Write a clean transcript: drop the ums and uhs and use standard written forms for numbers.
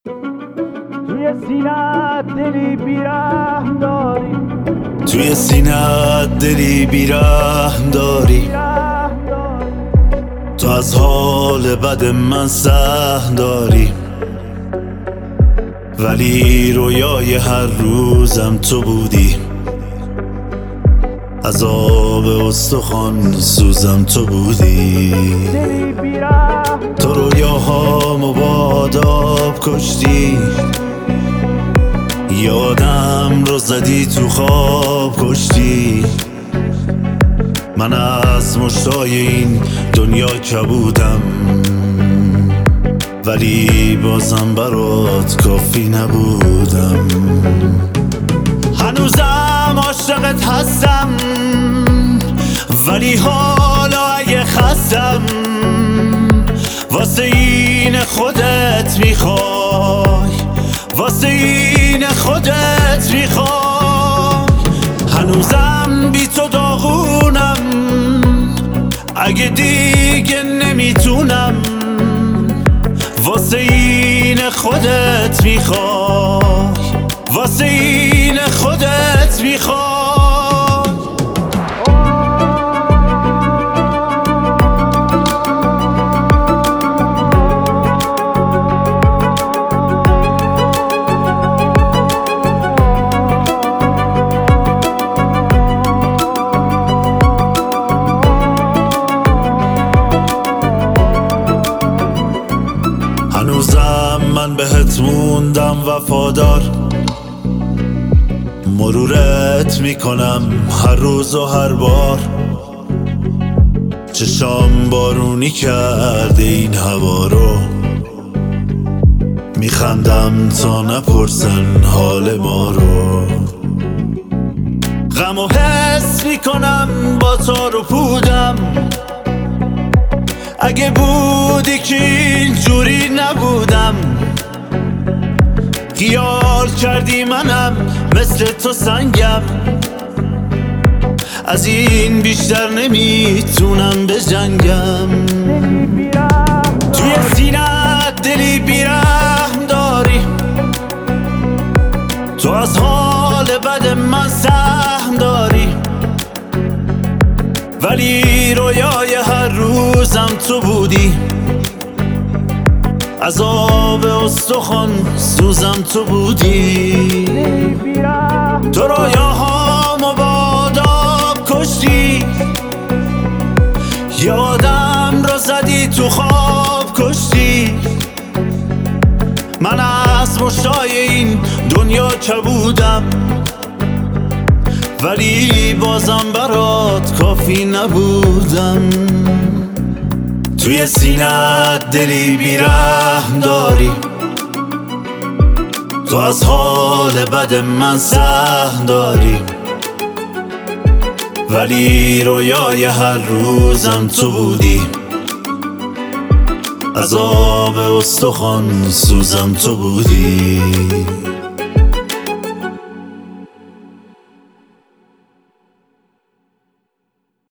توی سینه‌ات دلی بیرحم داری، توی سینه‌ات دلی بیرحم داری. تو از حال بد من سهم داری، ولی رویای هر روزم تو بودی. عذاب استخوان سوزم تو بودی. تو رویاهامو با آداب کشتی، یادم رو زدی تو خواب کشتی. من از مشتای این دنیا کبودم، ولی بازم برات کافی نبودم. هنوزم عاشقت هستم، ولی حالا اگه خستم، واسه این خودت میخوای، واسه این خودت میخوای. هنوزم بی تو داغونم، اگه دیگه نمیتونم، واسه این خودت میخوای، واسه این خودت میخوای. هنوزم من بهت موندم وفادار، مرورت میکنم هر روز و هر بار. چشام بارونی کرده این هوا رو، میخندم تا نپرسن حال ما رو. غم و حس میکنم با تار و پودم، اگه بودی که اینجوری نبودم. خیال کردی منم مثل تو سنگم، از این بیشتر نمیتونم بجنگم. توی سینه‌ات دلی بیرحم داری، تو از حال بد من سهم داری، ولی رویای هر روزم تو بودی. عذاب استخوان سوزم تو بودی. تو رویاهامو با آداب کشتی، یادم رو زدی تو خواب کشتی. من از مشتای این دنیا کبودم، ولی بازم برات کافی نبودم. توی سینه‌ات دلی بیرحم داری، تو از حال بد من سهم داری، ولی رویای هر روزم تو بودی. عذاب استخوان سوزم تو بودی.